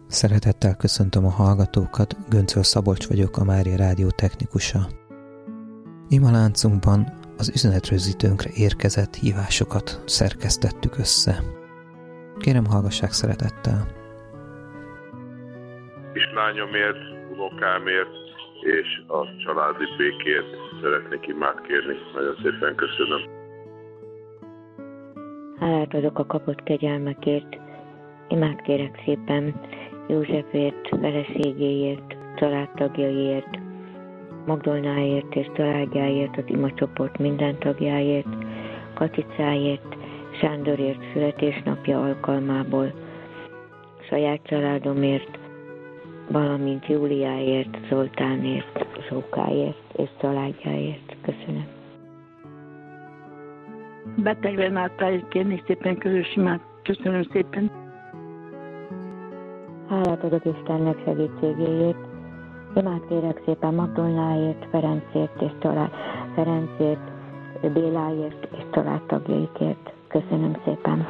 Szeretettel köszöntöm a hallgatókat, Göncöl Szabolcs vagyok, a Mária Rádió technikusa. Imaláncunkban az üzenetrögzítőnkre érkezett hívásokat szerkesztettük össze. Kérem, hallgassák szeretettel. Kislányomért, unokámért és a családi békért szeretnék imát kérni. Nagyon szépen köszönöm. Hálát adok a kapott kegyelmekért. Imát kérek szépen Józsefért, feleségéért, családtagjaiért, Magdolnáért és családjáért, az imacsoport minden tagjáért, Katicáért, Sándorért születésnapja alkalmából, saját családomért, valamint Júliáért, Zoltánért, Zsókáért és családjáért. Köszönöm. Beteg Renátáért kérni szépen közös imát. Köszönöm szépen. Hálát adok Istennek segítségéért. Imát kérek szépen Magdolnáért, Ferencért, Béláért és családtagjaikért. Köszönöm szépen.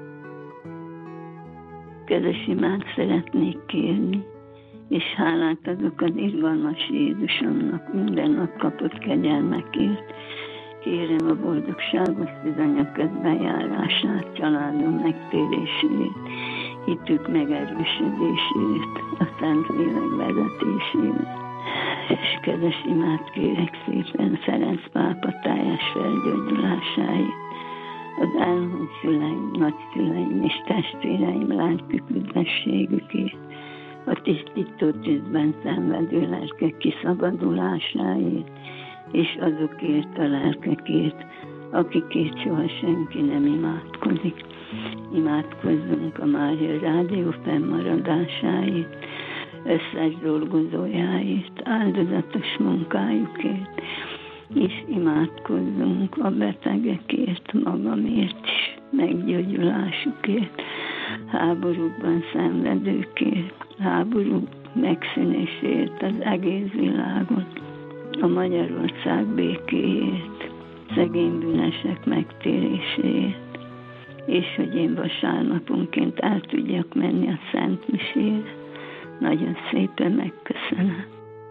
Közös imát szeretnék kérni, és hálát adok az irgalmas Jézusomnak minden nap kapott kegyelmekért. Kérem a boldogságos szüzanyag közbenjárását, családom megtérését, hitük megerősödését, a Szentlélek vezetését. És közös imát kérek szépen Ferenc pápa teljes felgyógyulásáért, az elhunyt szüleim, nagyszüleim és testvéreim lelkük üdvességükért, a tisztító tűzben szenvedő lelkek kiszabadulásáért, és azokért a lelkekért, akikért soha senki nem imádkozik. Imádkozzunk a Mária Rádió fennmaradásáért, összes dolgozójáért, áldozatos munkájukért, és imádkozzunk a betegekért, magamért is, meggyógyulásukért, háborúkban szenvedőkért, háborúk megszűnéséért az egész világon, a Magyarország békéért, szegény bűnösek megtéréséért, és hogy én vasárnaponként el tudjak menni a Szent Misére. Nagyon szépen megköszönöm.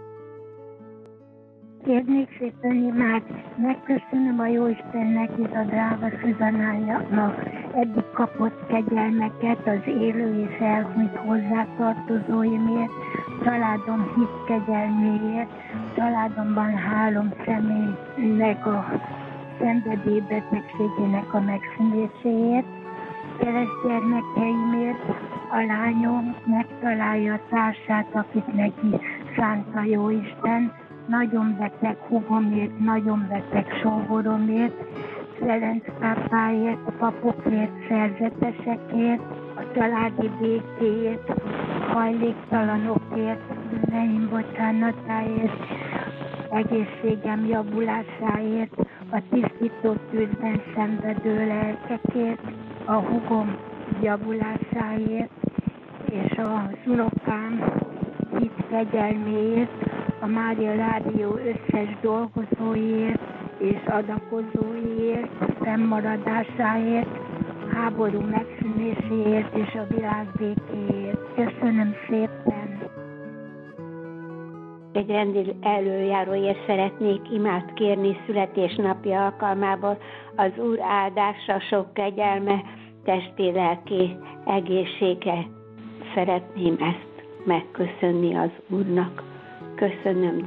Kérnék szépen imát, megköszönöm a Jóistennek és a drága Szüzanyának eddig kapott kegyelmeket az élő és elhunyt hozzátartozóimért, családom hit kegyelméért, családomban 3 személynek a szenvedélybetegségének a megszűnéséért, keresztgyermekeimért, a lányom megtalálja a társát, akit neki szánta Jóisten, nagyon beteg húgomért, nagyon beteg sógoromért, Ferenc pápáért, a papokért, szerzetesekért, a családi békéért, hajléktalanokért, bűneim bocsánatáért, egészségem javulásáért, a tisztító tűzben szenvedő lelkekért, a húgom javulásáért, és az unokám hit kegyelméért, a Mária Rádió összes dolgozóiért és adakozóiért, fennmaradásáért, háború megszűnéséért és a világ békéért. Köszönöm szépen! Egy rendi előjáróért szeretnék imát kérni születésnapja alkalmából. Az Úr áldása, sok kegyelme, testi, lelki egészsége. Szeretném ezt megköszönni az Úrnak. Köszönöm.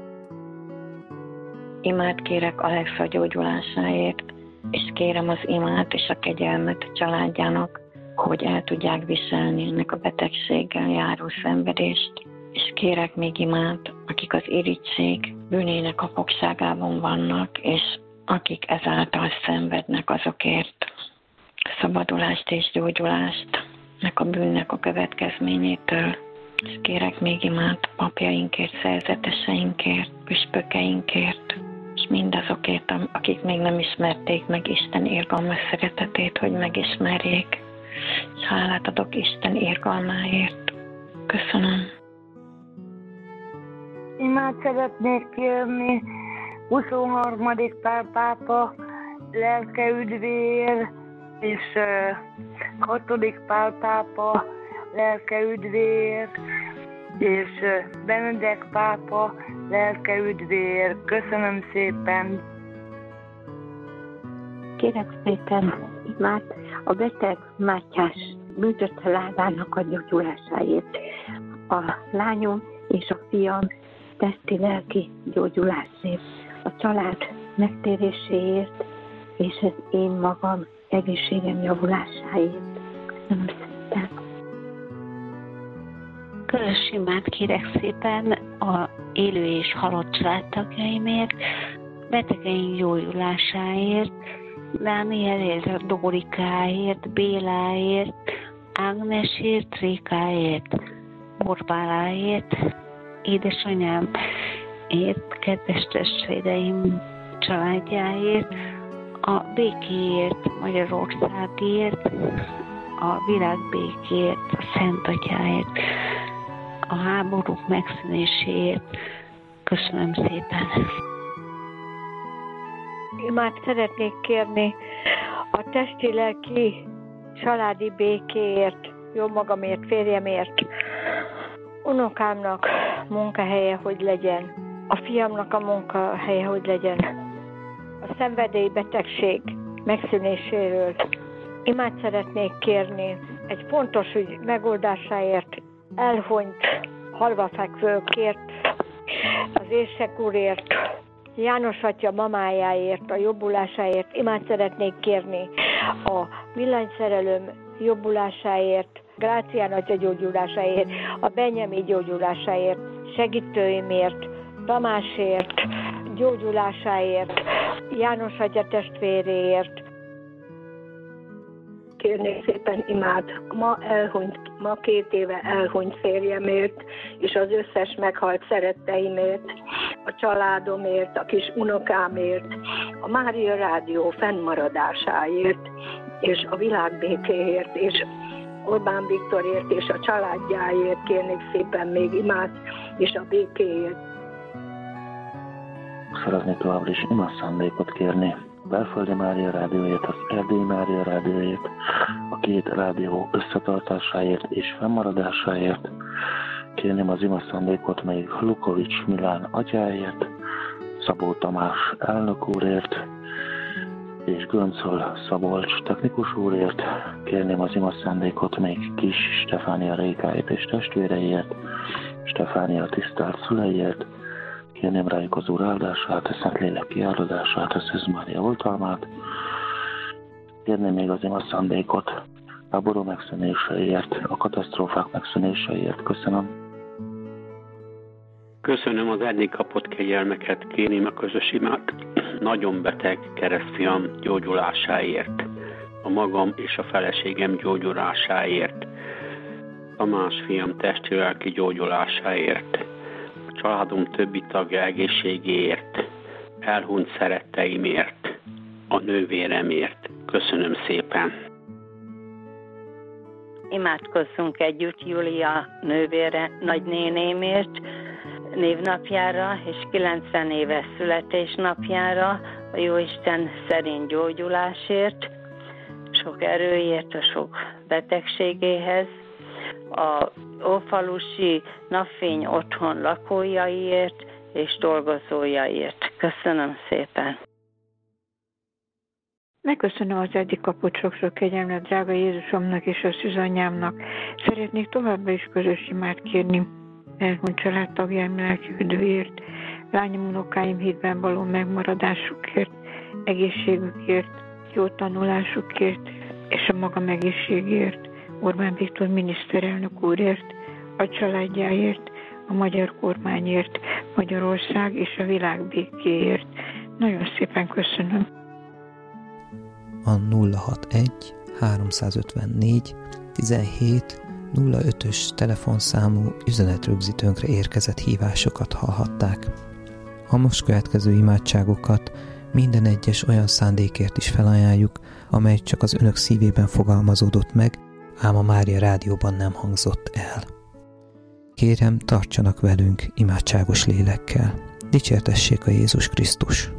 Imát kérek Alexa gyógyulásáért, és kérem az imát és a kegyelmet a családjának, hogy el tudják viselni ennek a betegséggel járó szenvedést, és kérek még imát, akik az irigység bűnének a fogságában vannak, és akik ezáltal szenvednek, azokért szabadulást és gyógyulást ennek a bűnnek a következményétől. És kérek még imát papjainkért, szerzeteseinkért, püspökeinkért, és mindazokért, akik még nem ismerték meg Isten irgalmas szeretetét, hogy megismerjék. És hálát adok Isten irgalmáért. Köszönöm. Imát szeretnék kérni 23. Pál pápa lelke üdvéért, és 6. Pál pápa lelke üdvér, és Benedek pápa, lelke üdvér. Köszönöm szépen! Kérek szépen imád a beteg Mátyás bűntött lábának a gyógyulásáért. A lányom és a fiam testi-lelki gyógyulásért, a család megtéréséért, és az én magam egészségem javulásáért. Köszönöm szépen! Közös imát kérek szépen a élő és halott családtagjaimért, betegeink gyógyulásáért, Dánielért, Dórikáért, Béláért, Ágnesért, Rékáért, Borbáláért, édesanyámért, kedves testvéreim családjáért, a békéért, Magyarországért, a világ békéért, a Szent Atyáért, a háborúk megszűnéséért. Köszönöm szépen! Imát szeretnék kérni a testi-lelki családi békéért, jó magamért, férjemért, unokámnak munkahelye, hogy legyen, a fiamnak a munkahelye, hogy legyen, a szenvedélybetegség megszűnéséről. Imát szeretnék kérni egy fontos ügy megoldásáért, elhunyt halvafekvőkért, az Érsek úrért, János atya mamájáért, a jobbulásáért. Imát szeretnék kérni a villanyszerelőm jobbulásáért, Grácián atya gyógyulásáért, a Benyemi gyógyulásáért, segítőimért, Tamásért, gyógyulásáért, János atya testvéréért. Kérnék szépen imád ma 2 éve elhunyt férjemért, és az összes meghalt szeretteimért, a családomért, a kis unokámért, a Mária Rádió fennmaradásáért, és a világbékéért, és Orbán Viktorért, és a családjáért kérnék szépen még imát, és a békéért. Szeretnék továbbra is imás szándékot kérni. Belföldi Mária Rádióért, az Erdélyi Mária Rádióért, a 2 rádió összetartásáért és fennmaradásáért. Kérném az ima szándékot még Lukovics Milán atyáért, Szabó Tamás elnök úrért, és Göncöl Szabolcs technikus úrért. Kérném az ima szándékot még Kis Stefánia Rékáért és testvéreiért, Stefánia tisztelt szüleiért. Kérném rájuk az Úr áldását, a Szentlélek kiáldását, a Szűz Mária oltalmát. Kérném még az ima szándékot háború megszűnéséért, a katasztrófák megszűnéséért. Köszönöm. Köszönöm az eddig kapott kegyelmeket, kérném a közös imát nagyon beteg keresztfiam gyógyulásáért, a magam és a feleségem gyógyulásáért, a más fiam testi-lelki gyógyulásáért, a családom többi tagja egészségéért, elhunyt szeretteimért, a nővéremért. Köszönöm szépen! Imádkozzunk együtt Júlia nővére nagynénémért névnapjára és 90 éves születésnapjára, a Jóisten szerint gyógyulásért, sok erőért, a sok betegségéhez, a Ófalusi Napfény otthon lakójaiért és dolgozójaiért. Köszönöm szépen! Megköszönöm az eddig kapott sok kegyelmet drága Jézusomnak és a szűzanyámnak. Szeretnék továbbra is közös imát kérni elhunyt családtagjaim lelki üdvéért, lányom, unokáim hitben való megmaradásukért, egészségükért, jó tanulásukért és a magam egészségért, Orbán Viktor miniszterelnök úrért, a családjáért, a magyar kormányért, Magyarország és a világ békéért. Nagyon szépen köszönöm. A 061 354 17 05-ös telefonszámú üzenetrögzítőnkre érkezett hívásokat hallhatták. A most következő imádságokat minden egyes olyan szándékért is felajánljuk, amely csak az önök szívében fogalmazódott meg, ám a Mária Rádióban nem hangzott el. Kérem, tartsanak velünk imádságos lélekkel. Dicsértessék a Jézus Krisztus!